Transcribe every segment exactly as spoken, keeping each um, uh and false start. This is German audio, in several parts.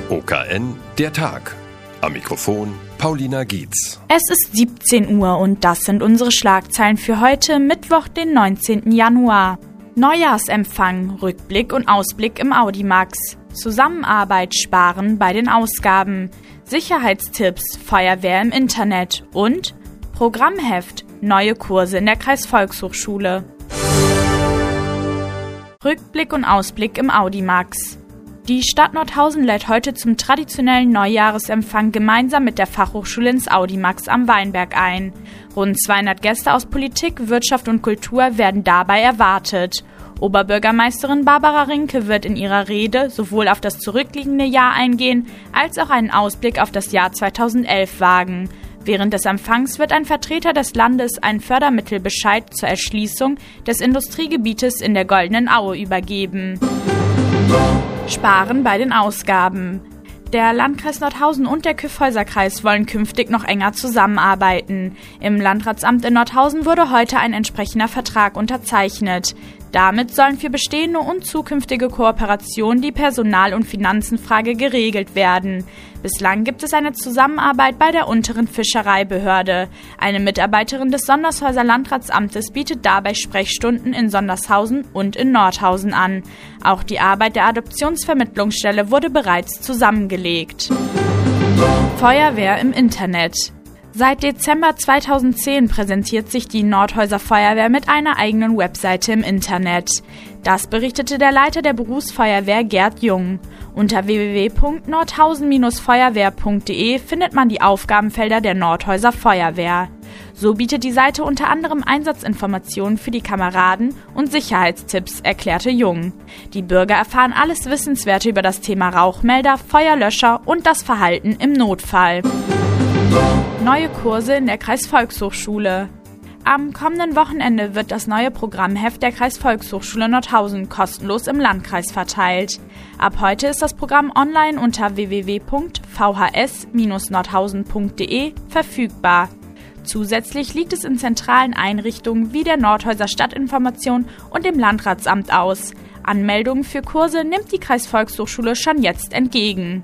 O K N, der Tag. Am Mikrofon Paulina Gietz. Es ist siebzehn Uhr und das sind unsere Schlagzeilen für heute, Mittwoch, den neunzehnten Januar. Neujahrsempfang, Rückblick und Ausblick im Audimax. Zusammenarbeit, Sparen bei den Ausgaben. Sicherheitstipps, Feuerwehr im Internet und Programmheft, neue Kurse in der Kreisvolkshochschule. Rückblick und Ausblick im Audimax. Die Stadt Nordhausen lädt heute zum traditionellen Neujahresempfang gemeinsam mit der Fachhochschule ins Audimax am Weinberg ein. Rund zweihundert Gäste aus Politik, Wirtschaft und Kultur werden dabei erwartet. Oberbürgermeisterin Barbara Rinke wird in ihrer Rede sowohl auf das zurückliegende Jahr eingehen, als auch einen Ausblick auf das Jahr zweitausendelf wagen. Während des Empfangs wird ein Vertreter des Landes einen Fördermittelbescheid zur Erschließung des Industriegebietes in der Goldenen Aue übergeben. Sparen bei den Ausgaben. Der Landkreis Nordhausen und der Kyffhäuser-Kreis wollen künftig noch enger zusammenarbeiten. Im Landratsamt in Nordhausen wurde heute ein entsprechender Vertrag unterzeichnet. Damit sollen für bestehende und zukünftige Kooperationen die Personal- und Finanzenfrage geregelt werden. Bislang gibt es eine Zusammenarbeit bei der unteren Fischereibehörde. Eine Mitarbeiterin des Sondershäuser Landratsamtes bietet dabei Sprechstunden in Sondershausen und in Nordhausen an. Auch die Arbeit der Adoptionsvermittlungsstelle wurde bereits zusammengelegt. Feuerwehr im Internet. Seit Dezember zweitausendzehn präsentiert sich die Nordhäuser Feuerwehr mit einer eigenen Webseite im Internet. Das berichtete der Leiter der Berufsfeuerwehr Gerd Jung. Unter w w w punkt nordhausen Bindestrich feuerwehr punkt de findet man die Aufgabenfelder der Nordhäuser Feuerwehr. So bietet die Seite unter anderem Einsatzinformationen für die Kameraden und Sicherheitstipps, erklärte Jung. Die Bürger erfahren alles Wissenswerte über das Thema Rauchmelder, Feuerlöscher und das Verhalten im Notfall. Neue Kurse in der Kreisvolkshochschule. Am kommenden Wochenende wird das neue Programmheft der Kreisvolkshochschule Nordhausen kostenlos im Landkreis verteilt. Ab heute ist das Programm online unter w w w punkt v h s Bindestrich nordhausen punkt de verfügbar. Zusätzlich liegt es in zentralen Einrichtungen wie der Nordhäuser Stadtinformation und dem Landratsamt aus. Anmeldungen für Kurse nimmt die Kreisvolkshochschule schon jetzt entgegen.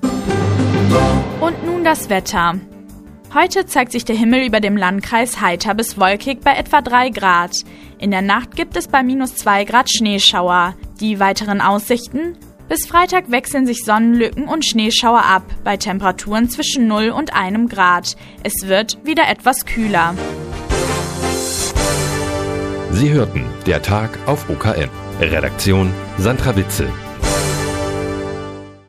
Und nun das Wetter. Heute zeigt sich der Himmel über dem Landkreis heiter bis wolkig bei etwa drei Grad. In der Nacht gibt es bei minus zwei Grad Schneeschauer. Die weiteren Aussichten? Bis Freitag wechseln sich Sonnenlücken und Schneeschauer ab, bei Temperaturen zwischen null und einem Grad. Es wird wieder etwas kühler. Sie hörten der Tag auf O K N. Redaktion Sandra Witzel.